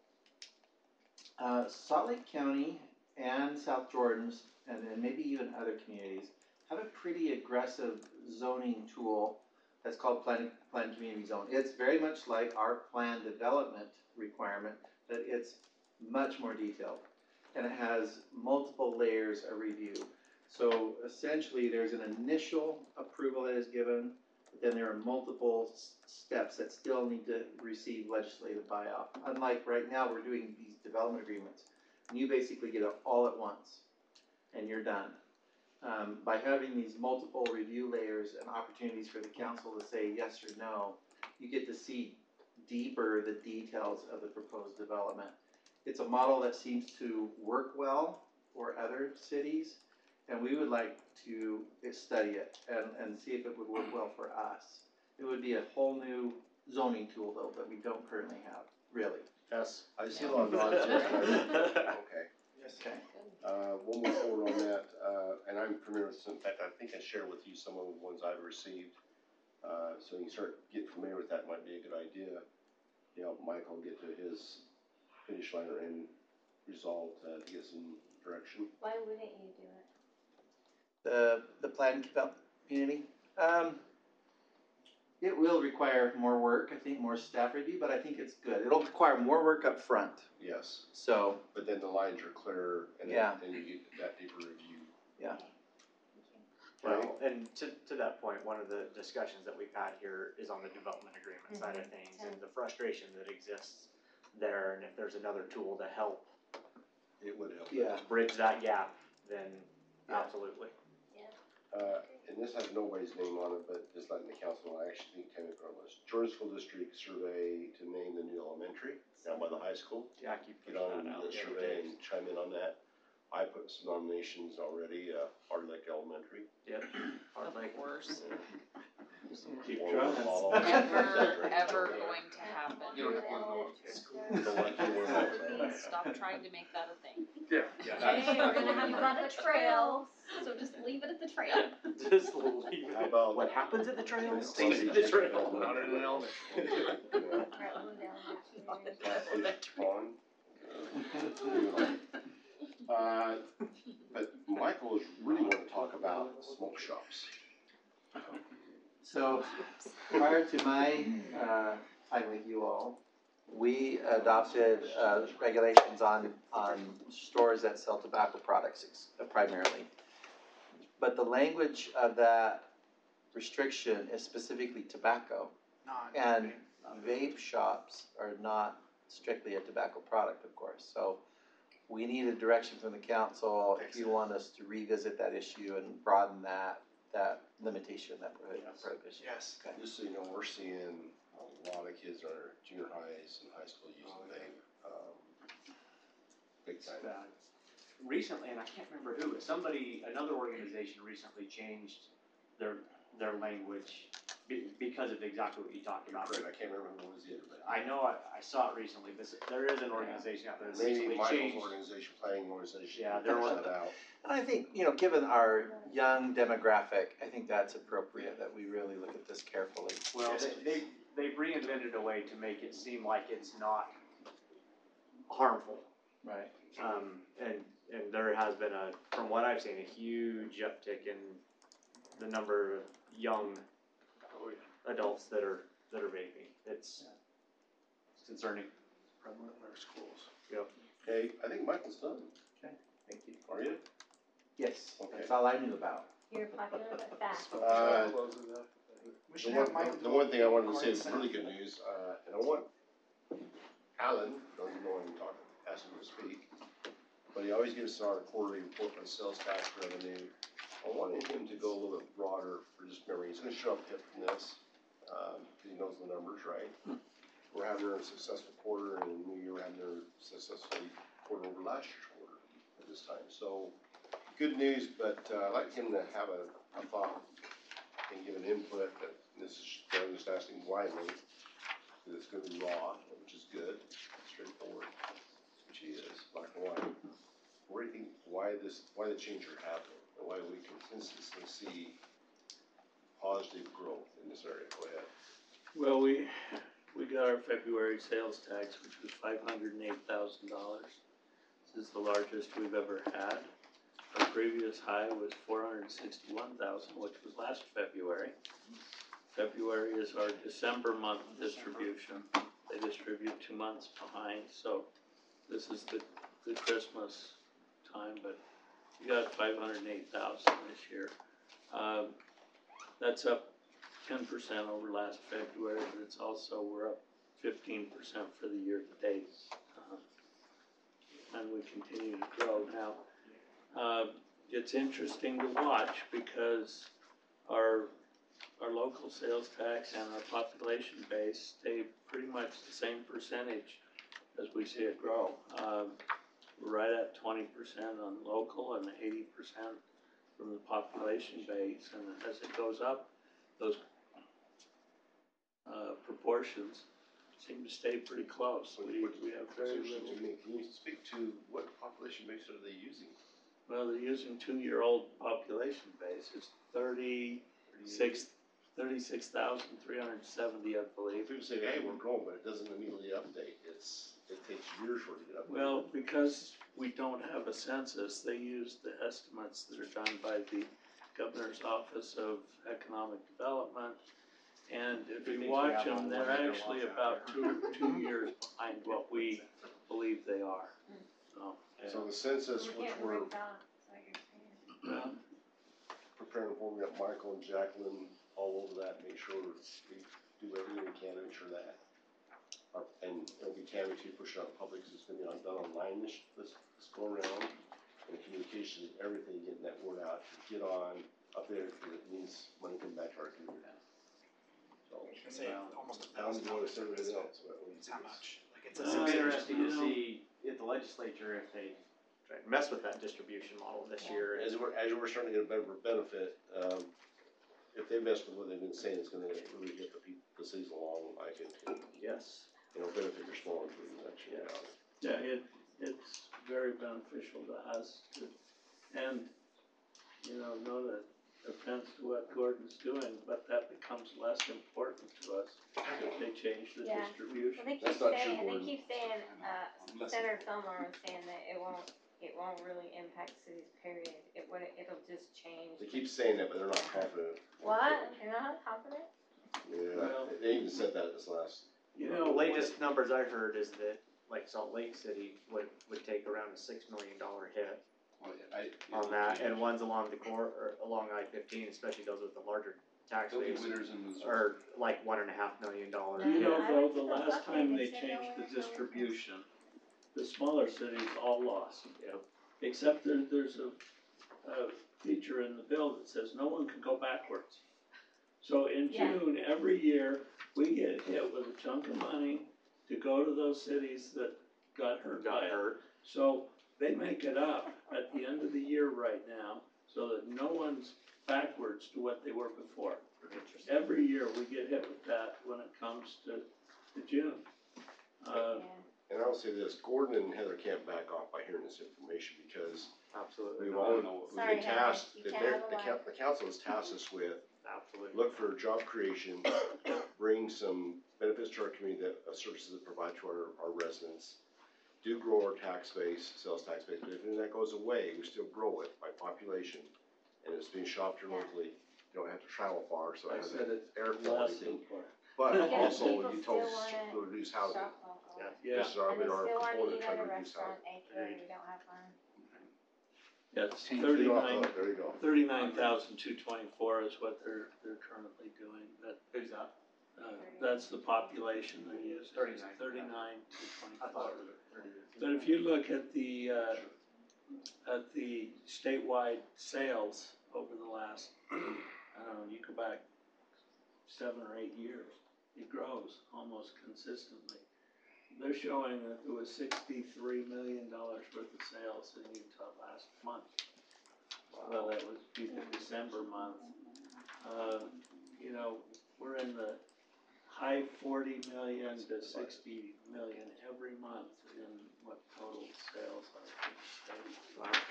Salt Lake County and South Jordan's, and then maybe even other communities, have a pretty aggressive zoning tool that's called planned community zone. It's very much like our plan development requirement, but it's much more detailed. And it has multiple layers of review. So essentially, there's an initial approval that is given, but then there are multiple steps that still need to receive legislative buy-off. Unlike right now, we're doing these development agreements, and you basically get it all at once, and you're done. By having these multiple review layers and opportunities for the council to say yes or no, you get to see deeper the details of the proposed development. It's a model that seems to work well for other cities, and we would like to study it and see if it would work well for us. It would be a whole new zoning tool though, that we don't currently have, really. Yes. I see a lot of nods, yes, okay. Yes. Okay. We'll move forward on that, and I'm familiar with some, in fact, I think I shared with you some of the ones I've received. So you can start getting familiar with that, might be a good idea. You know, Michael get to his finish line and resolve to get some direction. Why wouldn't you do it? The planned community, it will require more work, I think, more staff review, but I think it's good. It'll require more work up front, Yes, so, but then the lines are clearer and Yeah. then you get that deeper review. Well, and to that point, one of the discussions that we've had here is on the development agreement side of things and the frustration that exists there, and if there's another tool to help It would help. yeah. bridge that gap, then Yeah. absolutely. And this has nobody's name on it, but just letting the council know, I actually think technically it was Jordan School District survey to name the new elementary down by the high school. Yeah, I keep Get pushing on that out the the other survey days. and chime in on that. I put some nominations already, Hard Lake Elementary. Yep, Hard Lake. Worse. Keep trying. Ever going to happen. The one you were- Please stop trying to make that a thing. Yeah. Okay, we're gonna have them on the trail, so just leave it at the trail. Just leave it. How about- What happens at the trail Stays stays at the trail. Not in an elementary. Alright, move down. Catfish pond. But Michael is really wanting to talk about smoke shops. So, prior to my, time with you all, we adopted, regulations on stores that sell tobacco products primarily. But the language of that restriction is specifically tobacco, Not. and vape shops are not strictly a tobacco product, of course, so we need a direction from the council if you want us to revisit that issue and broaden that limitation, that prohibition. Yes. Okay. Just so you know, we're seeing a lot of kids in our junior highs and high school using vape, big time. Recently, and I can't remember who, but another organization recently changed their language because of exactly what you talked about. Correct, I can't remember who was the other, but. I know I saw it recently, but there is an organization out there that Maybe recently Michael's changed. organization, planning organization. Yeah, can there figure was- that out. And I think, given our young demographic, I think that's appropriate that we really look at this carefully. Well, they've reinvented a way to make it seem like it's not harmful. Right. And there has been from what I've seen, a huge uptick in the number of young adults that are vaping. It's concerning. Prevalent in our schools. Okay, I think Michael's done. Thank you. Are you? Yes, Okay. that's all I knew about. You're popular but fast. Closes up. We should The have Mike. the one thing I wanted to say Gordon is really Center. good news, and I want Alan, don't even know when I'm talking, ask him to speak, but he always gives us our quarterly report on sales tax revenue. I wanted him to go a little bit broader for just memory. He's gonna show up hip from this, because he knows the numbers, right? We're having a successful quarter, and we were having a successful quarter over last year's quarter at this time. So, good news, but I'd like him to have a thought and give an input that this is, I'm just asking widely, because it's gonna be raw, which is good, straightforward, which he is, black and white. Where do you think, why the change are happening, and why we consistently see positive growth in this area? Go ahead. Well, we got our February sales tax, which was $508,000. This is the largest we've ever had. Our previous high was $461,000, which was last February. February is our December month distribution. They distribute 2 months behind, so this is the Christmas time, but we got $508,000 this year. That's up 10% over last February, but it's also, we're up 15% for the year to date. And we continue to grow. Now, it's interesting to watch because our local sales tax and our population base stay pretty much the same percentage as we see it grow. We're right at 20% on local and 80% from the population base, and as it goes up, those proportions seem to stay pretty close. We have very little. Can you speak to what population base are they using? Well, they're using 2-year-old population base. It's 36,370, I believe. People say, hey, we're growing, but it doesn't immediately update. It takes years for it to get updated. Well, because we don't have a census, they use the estimates that are done by the Governor's Office of Economic Development. And if you watch them, they're actually about two years behind what we believe they are. So the census, We which can't we're break that, so you're saying. preparing for, we got Michael and Jacqueline all over that, make sure we do everything we can to ensure that. And it'll be Tammy too, pushing out public, because it's gonna be done online this go around. And communication, everything, getting that word out, get on, up there, because it means money coming back to our community. So, I say almost pound $1,000 voice, per everything resident. else, but we. It's how much? Like it's It's a interesting you to know- see at the legislature if they try to mess with that distribution model this year. As we're starting to get a better benefit, if they mess with what they've been saying, it's gonna really get the cities along, I think, and, Yes. benefit your smaller cities, actually. Yeah, it's very beneficial to us to, and, know that offense to what Gordon's doing, but that becomes less important to us if they change the Yeah. distribution. Well, they keep That's not true, saying, Gordon. Senator Fillmore was saying that it won't really impact cities, period. It'll just change. They keep saying that, but they're not confident. What? You're not confident? Yeah, Well- they even said that this last. The latest numbers I heard is that like Salt Lake City would take around a $6 million hit on that, and ones along along I-15, especially those with the larger tax base, are like $1.5 million You know, I though, went the to last Buckley, time they they said changed nowhere the to go. distribution, the smaller cities all lost. Yep. Except there's a feature in the bill that says no one can go backwards. So in Yeah. June, every year, we get hit with a chunk of money to go to those cities that got hurt by it. So they make it up at the end of the year right now, so that no one's backwards to what they were before. Every year, we get hit with that when it comes to June. And I'll say this, Gordon and Heather can't back off by hearing this information, because Absolutely. we've not. Sorry, been tasked, Heather, you can't have a the council has tasked us with, Absolutely. look for job creation, bring some benefits to our community that services that provide to our residents. Do grow our tax base, sales tax base, but if that goes away, we still grow it by population. And it's being shopped here locally, you don't have to travel far, so I it has said an it's air quality less thing. important. But Yeah, also, people you told still us wanna to reduce housing. Shop local. Yeah, This is our, And they our still wanna component eat trying at to a reduce restaurant, housing. aka we don't have one. yeah, it's There you go. 39,224 is what they're currently doing, but, Who's that? that's the population they're using, 39,224. But if you look at the statewide sales over the last, I don't know, you go back 7 or 8 years, it grows almost consistently. They're showing that there was $63 million worth of sales in Utah last month. Well, that would be the December month. We're in the high 40 million to 60 million every month in what total sales are in the state.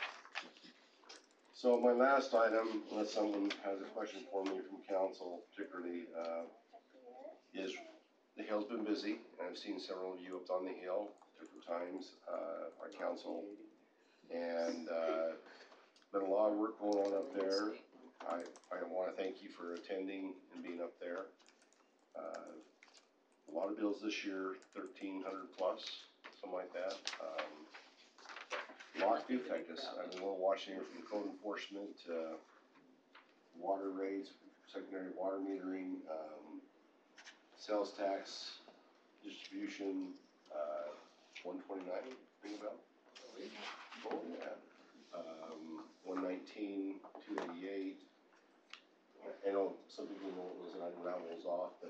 So my last item, unless someone has a question for me from council particularly, is the hill's been busy. I've seen several of you up on the hill different times, our council. And been a lot of work going on up there. I want to thank you for attending and being up there. A lot of bills this year, 1,300 plus, something like that. A lot do affect us. I mean, we're watching here from code enforcement, water rates, secondary water metering, sales tax, distribution, 129, ring a bell? Oh, yeah. 119, 288. I know some people know it was an item that was off, but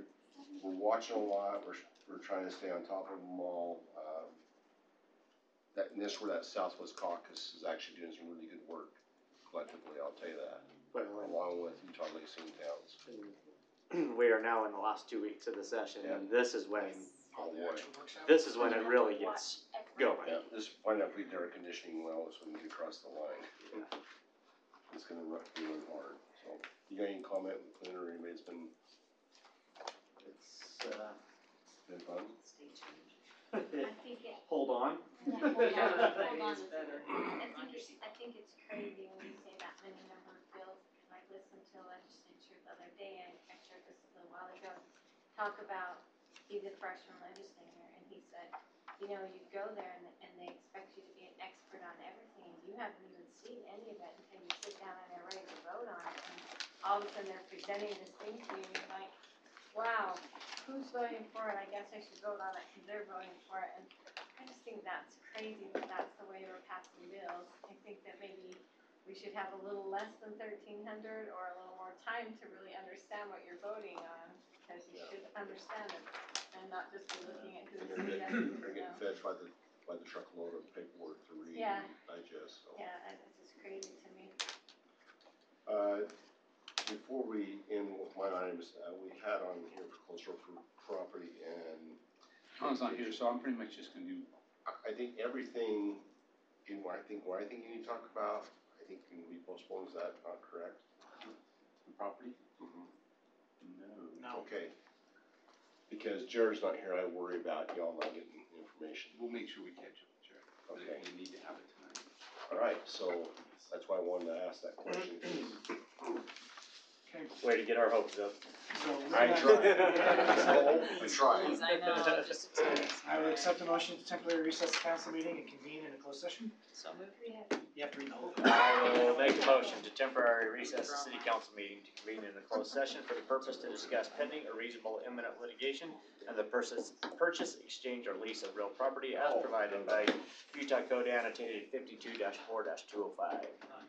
we're watching a lot. We're trying to stay on top of them all. and this where that Southwest Caucus is actually doing some really good work collectively, I'll tell you that, along with Utah Leasing Towns. We are now in the last 2 weeks of the session, and this is when, Oh, boy. this is when it really gets going. Yeah, just find out if we did our conditioning well, so we can get across the line. It's gonna be really hard, so. You got any comment, Clint, or anybody's been It's, fun? I think it, hold on. hold on, hold on. better. I think it's crazy when you say that many number of bills, because I listened to a legislature the other day, and I shared this a little while ago, talk about, he's a freshman legislator, and he said, you know, you go there and they expect you to be an expert on everything, and you haven't even seen any of it until you sit down and they're ready to vote on it, and all of a sudden they're presenting this thing to you, and you're like, wow, who's voting for it? I guess I should vote on it because they're voting for it. And I just think that's crazy that that's the way we're passing bills. I think that maybe we should have a little less than 1,300 or a little more time to really understand what you're voting on, because you should understand it and not just be looking at who's You're suggesting. getting fed by the truckload of paperwork to read Yeah. and digest, so. Yeah, it's just crazy to me. Before we end with my items, we had on here for cultural property and. Tom's not here, so I'm pretty much just gonna do, I think everything in what I think you need to talk about, I think can be postponed, is that not correct? the property. Mm-hmm. No. Okay. Because Jared's not here, I worry about y'all not getting information. We'll make sure we catch up, Jared. But Okay. we need to have it tonight. All right, so that's why I wanted to ask that question. Way to get our hopes up. So, I I tried. Please, I know, just a tease. I would accept a motion to temporarily recess the council meeting and convene in a closed session. So moved. You have to read the whole. I will make a motion to temporarily recess the city council meeting to convene in a closed session for the purpose to discuss pending or reasonable imminent litigation and the purchase, exchange, or lease of real property as provided by Utah Code annotated 52-4-205.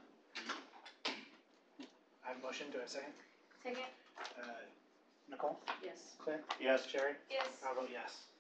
I have a motion, do I have a second? Second? Nicole? Yes. Clint? Yes, Sherry? Yes. I'll vote yes.